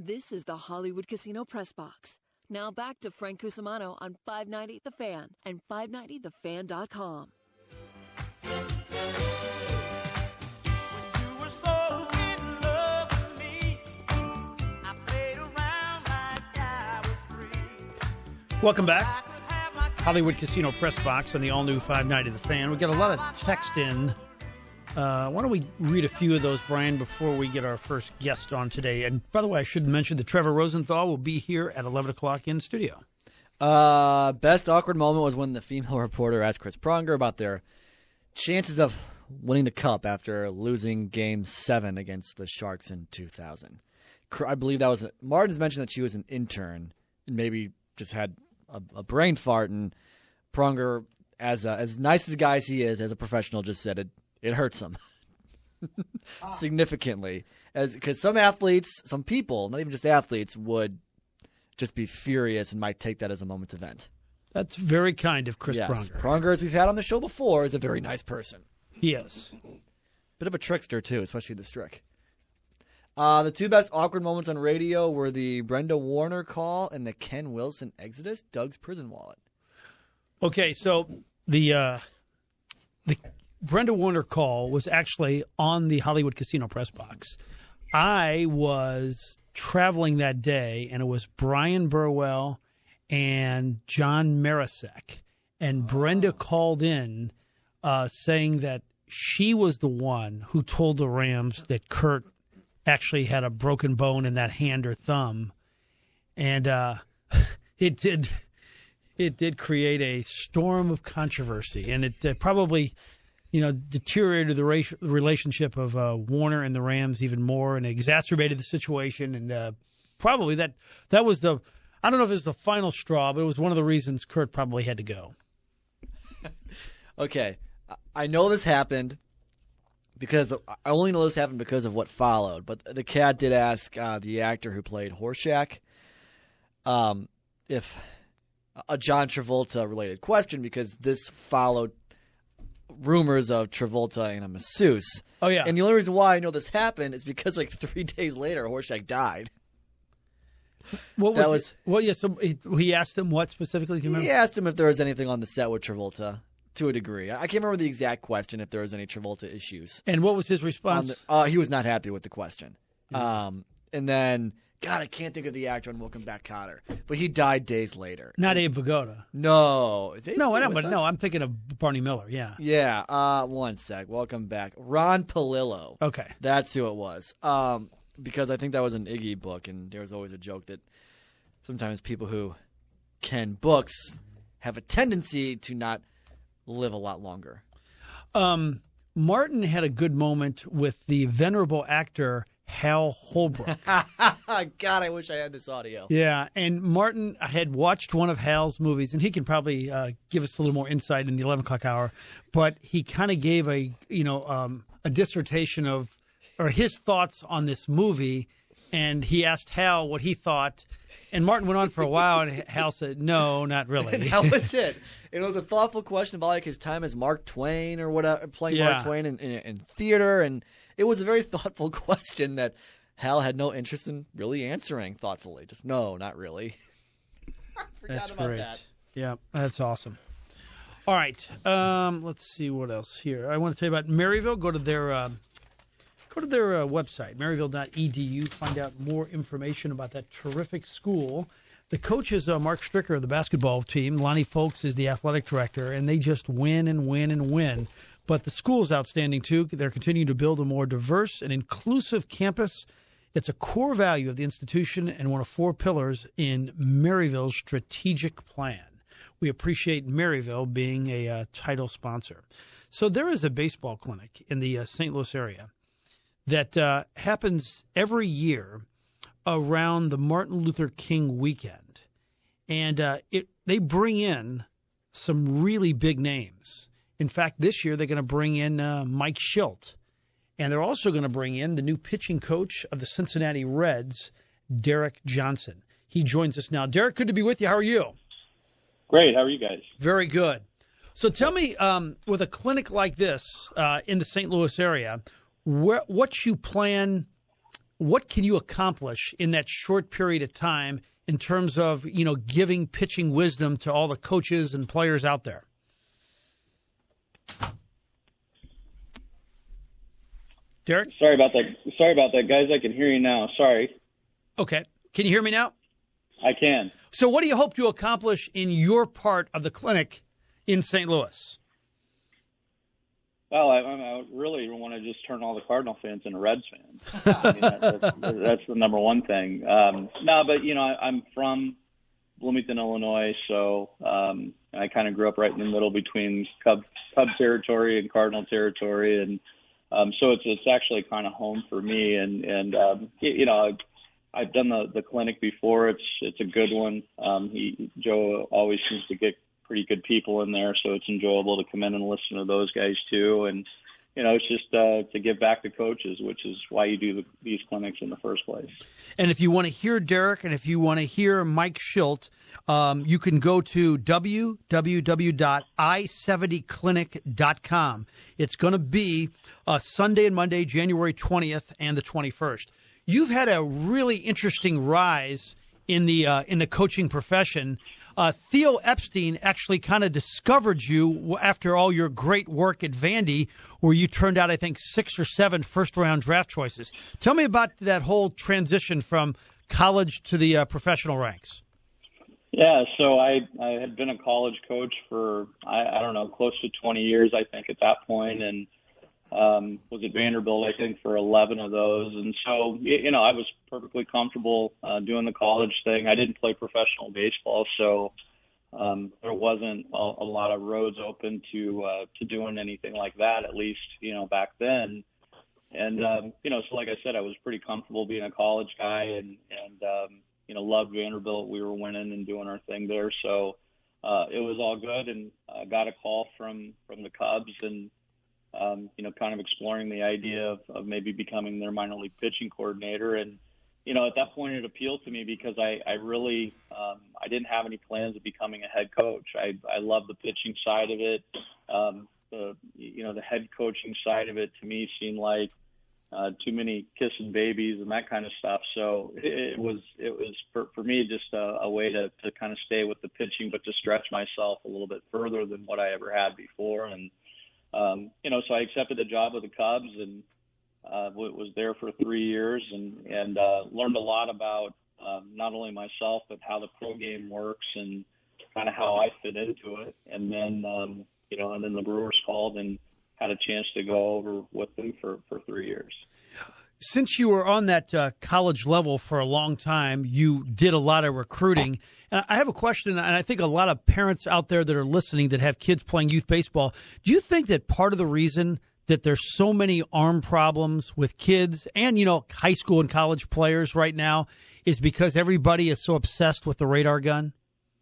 This is the Hollywood Casino Press Box. Now back to Frank Cusimano on 590 The Fan and 590thefan.com. Welcome back. Hollywood Casino Press Box on the all-new 590 The Fan. We got a lot of text in. Why don't we read a few of those, Brian, before we get our first guest on today? And by the way, I should mention that Trevor Rosenthal will be here at 11 o'clock in studio. Best awkward moment was when the female reporter asked Chris Pronger about their chances of winning the Cup after losing Game 7 against the Sharks in 2000. I believe that was Martin's mentioned that she was an intern and maybe just had a brain fart, and Pronger, as nice as a guy as he is, as a professional, just said it hurts him significantly. Because some athletes, some people, not even just athletes, would just be furious and might take that as a moment to vent. That's very kind of Chris yes. Pronger. Pronger, as we've had on the show before, is a very nice person. Yes. Bit of a trickster, too, especially the Strick. The two best awkward moments on radio were the Brenda Warner call and the Ken Wilson exodus, Doug's prison wallet. Okay, so the Brenda Warner call was actually on the Hollywood Casino Press Box. I was traveling that day, and it was Brian Burwell and John Marisek. And Brenda called in saying that she was the one who told the Rams that Kurt actually had a broken bone in that hand or thumb. And it did create a storm of controversy, and it probably deteriorated the relationship of Warner and the Rams even more, and exacerbated the situation. And probably that was I don't know if it was the final straw, but it was one of the reasons Kurt probably had to go. Okay. I know this happened because I only know this happened because of what followed. But the Cat did ask the actor who played Horshack if a John Travolta related question, because this followed rumors of Travolta and a masseuse. Oh, yeah. And the only reason why I know this happened is because 3 days later, Horshack died. So he asked him what specifically? Do you remember? He asked him if there was anything on the set with Travolta, to a degree. I can't remember the exact question, if there was any Travolta issues. And what was his response? He was not happy with the question. And then, God, I can't think of the actor on Welcome Back, Kotter. But he died days later. Not Abe Vigoda. No. Is Abe no, still I know, with but us? no, I'm thinking of Barney Miller, yeah. Yeah, one sec. Welcome back. Ron Palillo. Okay. That's who it was. Because I think that was an Iggy book, and there was always a joke that sometimes people who can books have a tendency to not live a lot longer. Martin had a good moment with the venerable actor Hal Holbrook. God, I wish I had this audio. Yeah, and Martin had watched one of Hal's movies, and he can probably give us a little more insight in the 11 o'clock hour, but he kind of gave a dissertation of, or his thoughts on this movie, and he asked Hal what he thought, and Martin went on for a while, and Hal said, no, not really. And that was it. It was a thoughtful question about his time as Mark Twain or whatever, playing Mark Twain in theater, and it was a very thoughtful question that Hal had no interest in really answering thoughtfully. Just, no, not really. I forgot That's about great. that. Yeah, that's awesome. All right, let's see what else here. I want to tell you about Maryville. Go to their website, maryville.edu. Find out more information about that terrific school. The coach is Mark Stricker of the basketball team. Lonnie Folks is the athletic director, and they just win and win and win. But the school is outstanding, too. They're continuing to build a more diverse and inclusive campus. It's a core value of the institution and one of 4 pillars in Maryville's strategic plan. We appreciate Maryville being a title sponsor. So there is a baseball clinic in the St. Louis area that happens every year around the Martin Luther King weekend. And they bring in some really big names. In fact, this year they're going to bring in Mike Schilt. And they're also going to bring in the new pitching coach of the Cincinnati Reds, Derek Johnson. He joins us now. Derek, good to be with you. How are you? Great. How are you guys? Very good. So tell me, with a clinic like this in the St. Louis area, what you plan what can you accomplish in that short period of time in terms of, giving pitching wisdom to all the coaches and players out there? Derek? Sorry about that, guys. I can hear you now. Sorry. Okay. Can you hear me now? I can. So what do you hope to accomplish in your part of the clinic in St. Louis? Well, I really want to just turn all the Cardinal fans into Reds fans. I mean, that's the number one thing. No, but, I'm from Bloomington, Illinois, so I kind of grew up right in the middle between Cub territory and Cardinal territory, and so it's actually kind of home for me. And I've done the clinic before. It's a good one. Joe always seems to get pretty good people in there, so it's enjoyable to come in and listen to those guys too. And it's just to give back to coaches, which is why you do these clinics in the first place. And if you want to hear Derek and if you want to hear Mike Shildt, you can go to www.i70clinic.com. It's going to be Sunday and Monday, January 20th and the 21st. You've had a really interesting rise in the coaching profession. Theo Epstein actually kind of discovered you after all your great work at Vandy, where you turned out, I think, 6 or 7 first-round draft choices. Tell me about that whole transition from college to the professional ranks. Yeah, so I had been a college coach for, I don't know, close to 20 years, I think, at that point, and was at Vanderbilt, I think, for 11 of those. And so, I was perfectly comfortable doing the college thing. I didn't play professional baseball, so there wasn't a lot of roads open to doing anything like that, at least, back then. And, so like I said, I was pretty comfortable being a college guy and loved Vanderbilt. We were winning and doing our thing there. So it was all good, and I got a call from the Cubs and, kind of exploring the idea of maybe becoming their minor league pitching coordinator. And, at that point it appealed to me because I really, I didn't have any plans of becoming a head coach. I love the pitching side of it. The head coaching side of it to me seemed like too many kissing babies and that kind of stuff. So it was for me just a way to kind of stay with the pitching, but to stretch myself a little bit further than what I ever had before. And, so I accepted the job with the Cubs and was there for 3 years and learned a lot about not only myself, but how the pro game works and kind of how I fit into it. And then, and then the Brewers called and had a chance to go over with them for 3 years. Since you were on that college level for a long time, you did a lot of recruiting. And I have a question, and I think a lot of parents out there that are listening that have kids playing youth baseball, do you think that part of the reason that there's so many arm problems with kids and, high school and college players right now is because everybody is so obsessed with the radar gun?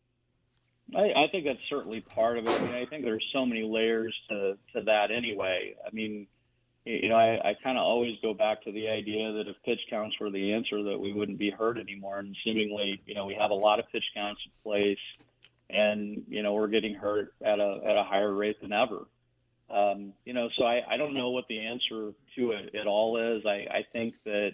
I think that's certainly part of it. I mean, I think there's so many layers to that anyway. I mean, I kind of always go back to the idea that if pitch counts were the answer, that we wouldn't be hurt anymore. And seemingly, we have a lot of pitch counts in place, and we're getting hurt at a higher rate than ever. So I don't know what the answer to it all is. I think that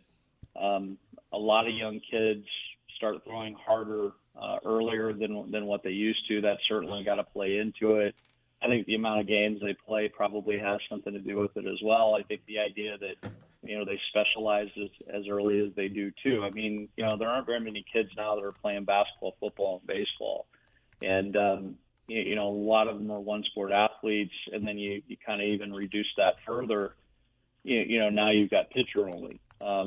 a lot of young kids start throwing harder earlier than what they used to. That certainly got to play into it. I think the amount of games they play probably has something to do with it as well. I think the idea that, they specialize as early as they do too. I mean, there aren't very many kids now that are playing basketball, football, and baseball. And, a lot of them are one sport athletes. And then you kind of even reduce that further. Now you've got pitcher only,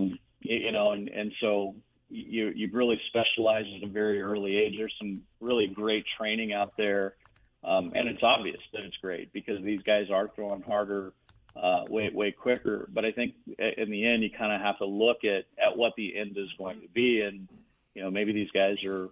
and so you've really specialized at a very early age. There's some really great training out there. And it's obvious that it's great because these guys are throwing harder, way quicker. But I think in the end, you kind of have to look at what the end is going to be. And, maybe these guys are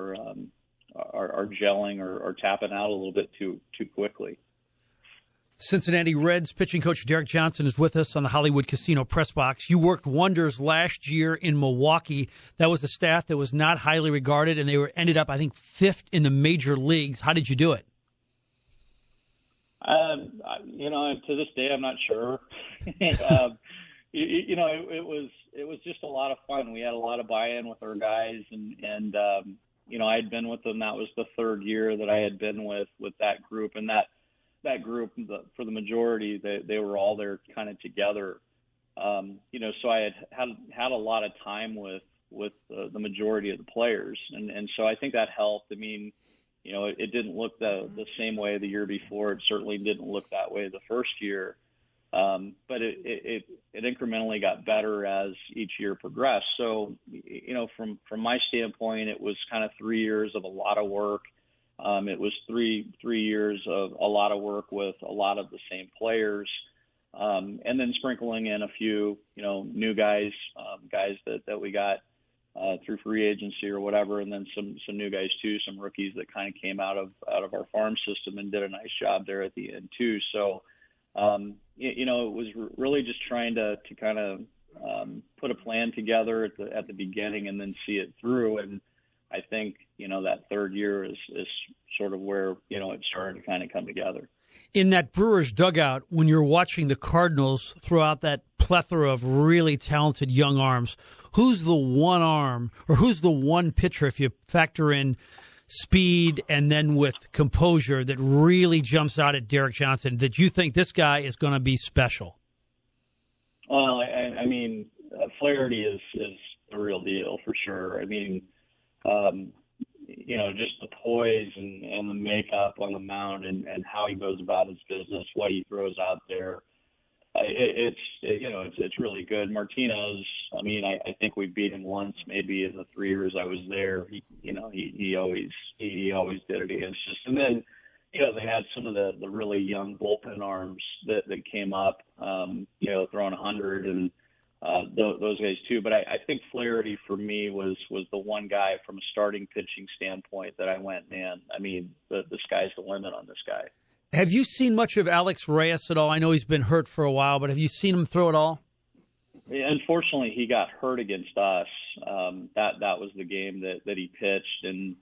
gelling or tapping out a little bit too quickly. Cincinnati Reds pitching coach Derek Johnson is with us on the Hollywood Casino Press Box. You worked wonders last year in Milwaukee. That was a staff that was not highly regarded, and they ended up, I think, 5th in the major leagues. How did you do it? To this day, I'm not sure. It was just a lot of fun. We had a lot of buy-in with our guys, and I had been with them. That was the third year that I had been with that group, and that group, for the majority, they were all there kind of together. So I had a lot of time with the majority of the players, and so I think that helped. I mean, it didn't look the same way the year before. It certainly didn't look that way the first year. But it incrementally got better as each year progressed. So, from my standpoint, it was kind of 3 years of a lot of work. It was three years of a lot of work with a lot of the same players, and then sprinkling in a few, new guys that we got through free agency or whatever, and then some new guys too, some rookies that kind of came out of our farm system and did a nice job there at the end too. So. It was really just trying to kind of put a plan together at the beginning and then see it through. And I think, that third year is sort of where, it started to kind of come together. In that Brewers dugout, when you're watching the Cardinals throw out that plethora of really talented young arms, who's the one arm or who's the one pitcher, if you factor in speed and then with composure, that really jumps out at Derek Johnson, that you think this guy is going to be special? Well, I mean, Flaherty is the real deal for sure. I mean, just the poise and the makeup on the mound and how he goes about his business, what he throws out there. It's really good. Martinez, I mean, I think we beat him once, maybe in the 3 years I was there. He always did it against us. And then, they had some of the really young bullpen arms that came up, throwing 100 and those guys too. But I think Flaherty for me was the one guy from a starting pitching standpoint that I went, man, I mean, the sky's the limit on this guy. Have you seen much of Alex Reyes at all? I know he's been hurt for a while, but have you seen him throw at all? Unfortunately, he got hurt against us. That was the game that he pitched and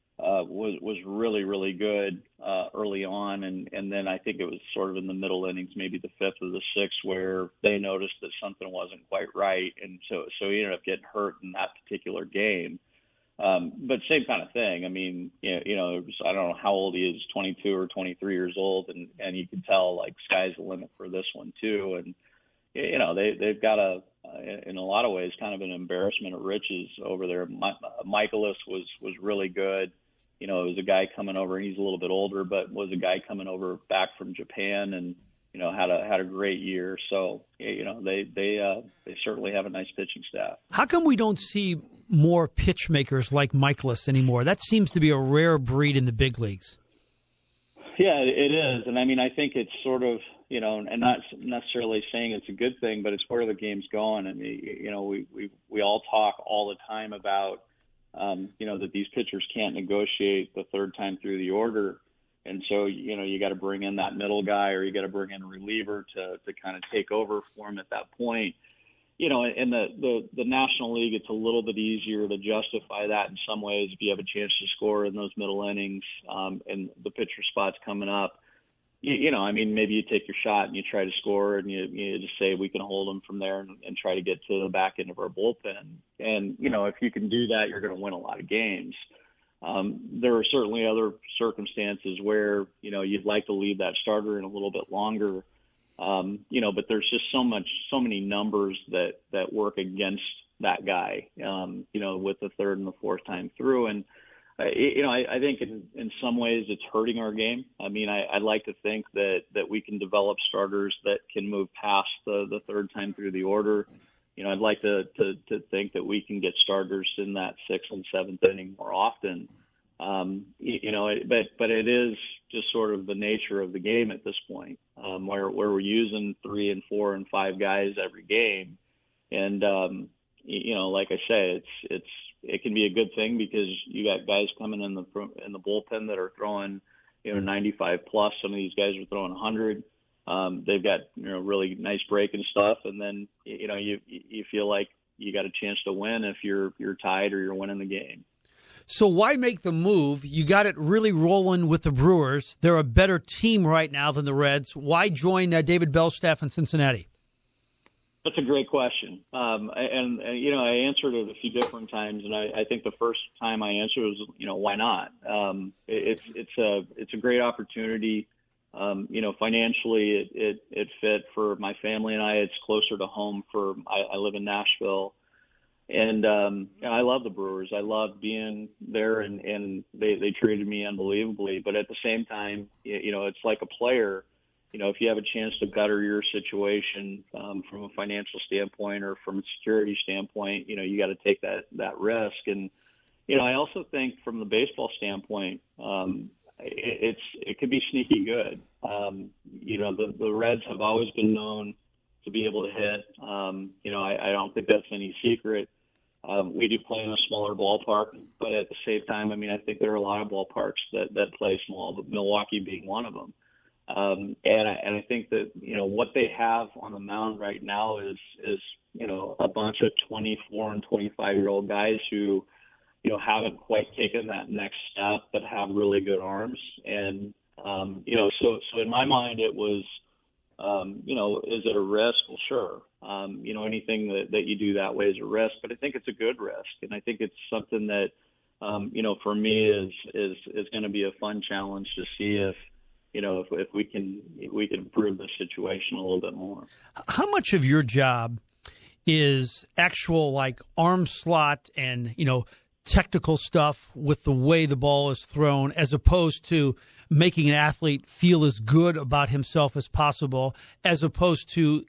was really, really good early on. And then I think it was sort of in the middle innings, maybe the fifth or the sixth, where they noticed that something wasn't quite right. And so he ended up getting hurt in that particular game. But same kind of thing. I mean, I don't know how old he is, 22 or 23 years old. And you can tell, like, sky's the limit for this one too. And, they've got in a lot of ways, kind of an embarrassment of riches over there. Michaelis was really good. It was a guy coming over, and he's a little bit older, but was a guy coming over back from Japan and, had a great year. So, they certainly have a nice pitching staff. How come we don't see more pitch makers like Michaelis anymore? That seems to be a rare breed in the big leagues. Yeah, it is. And I mean, I think it's sort of, and not necessarily saying it's a good thing, but it's where the game's going. I mean, we all talk all the time about, that these pitchers can't negotiate the third time through the order. And so, you got to bring in that middle guy, or you got to bring in a reliever to kind of take over for him at that point. In the National League, it's a little bit easier to justify that in some ways if you have a chance to score in those middle innings, and the pitcher spot's coming up. I mean, maybe you take your shot and you try to score, and you just say we can hold them from there and try to get to the back end of our bullpen. And, if you can do that, you're going to win a lot of games. There are certainly other circumstances where, you'd like to leave that starter in a little bit longer. But there's just so many numbers that work against that guy, with the third and the fourth time through. And, I think in some ways it's hurting our game. I mean, I'd like to think that we can develop starters that can move past the third time through the order. I'd like to think that we can get starters in that sixth and seventh inning more often. But it is just sort of the nature of the game at this point, where we're using 3 and 4 and 5 guys every game. And, like I say, it can be a good thing because you got guys coming in the bullpen that are throwing, 95 plus. Some of these guys are throwing 100. They've got, really nice breaking stuff. And then, you feel like you got a chance to win if you're tied or you're winning the game. So why make the move? You got it really rolling with the Brewers. They're a better team right now than the Reds. Why join David Bell's staff in Cincinnati? That's a great question. And I answered it a few different times, and I think the first time I answered was, why not? It's a great opportunity. Financially, it fit for my family and I. It's closer to home I live in Nashville, and I love the Brewers. I love being there, and they treated me unbelievably. But at the same time, it's like a player. If you have a chance to better your situation from a financial standpoint or from a security standpoint, you got to take that risk. And I also think from the baseball standpoint, it could be sneaky good. The Reds have always been known to be able to hit. I don't think that's any secret. We do play in a smaller ballpark, but at the same time, I think there are a lot of ballparks that play small, but Milwaukee being one of them. And I think that, what they have on the mound right now is a bunch of 24 and 25-year-old guys who, haven't quite taken that next step, but have really good arms. And, so in my mind, it was, is it a risk? Well, sure. Anything that you do that way is a risk, but I think it's a good risk. And I think it's something that, for me is going to be a fun challenge to see if we can improve the situation a little bit more. How much of your job is actual like arm slot and, technical stuff with the way the ball is thrown, as opposed to making an athlete feel as good about himself as possible, as opposed to,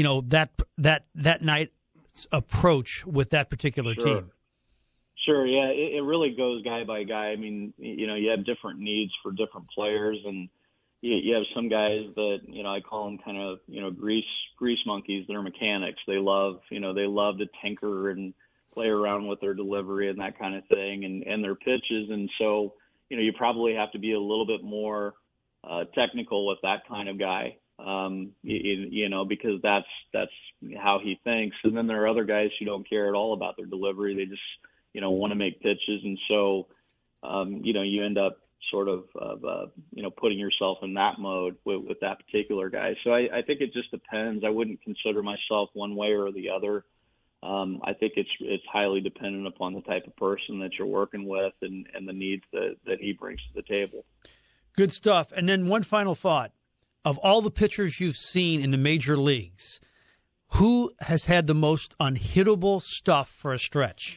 that night's approach with that particular team? Sure. Yeah. It really goes guy by guy. You have different needs for different players, and you have some guys that, I call them kind of, grease monkeys. They're mechanics. They love to tinker and play around with their delivery and that kind of thing and their pitches. And so, you probably have to be a little bit more technical with that kind of guy, because that's how he thinks. And then there are other guys who don't care at all about their delivery. They just, want to make pitches. And so, you end up sort of putting yourself in that mode with that particular guy. So I think it just depends. I wouldn't consider myself one way or the other. I think it's highly dependent upon the type of person that you're working with and the needs that he brings to the table. Good stuff. And then one final thought. Of all the pitchers you've seen in the major leagues, who has had the most unhittable stuff for a stretch?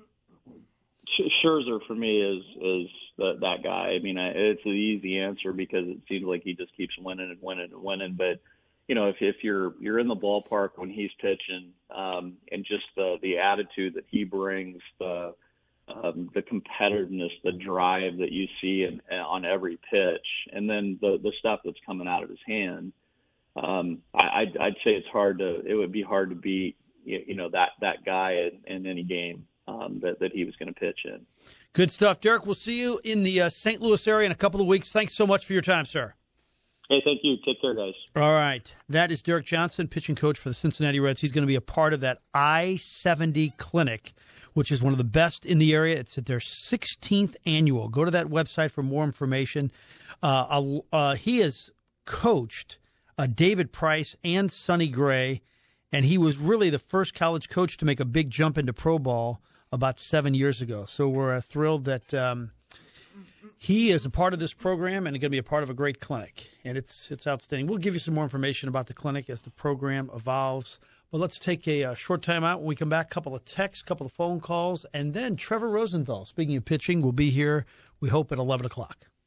Scherzer for me is that guy. It's an easy answer because it seems like he just keeps winning and winning and winning. But if you're in the ballpark when he's pitching, and just the attitude that he brings, the competitiveness, the drive that you see on every pitch, and then the stuff that's coming out of his hand, I'd say it would be hard to beat that guy in any game that he was going to pitch in. Good stuff, Derek. We'll see you in the St. Louis area in a couple of weeks. Thanks so much for your time, sir. Hey, thank you. Take care, guys. All right. That is Derek Johnson, pitching coach for the Cincinnati Reds. He's going to be a part of that I-70 clinic, which is one of the best in the area. It's at their 16th annual. Go to that website for more information. He has coached David Price and Sonny Gray, and he was really the first college coach to make a big jump into pro ball about 7 years ago. So we're thrilled that he is a part of this program and going to be a part of a great clinic. And it's outstanding. We'll give you some more information about the clinic as the program evolves. But let's take a short time out. When we come back, a couple of texts, a couple of phone calls, and then Trevor Rosenthal, speaking of pitching, will be here, we hope, at 11 o'clock.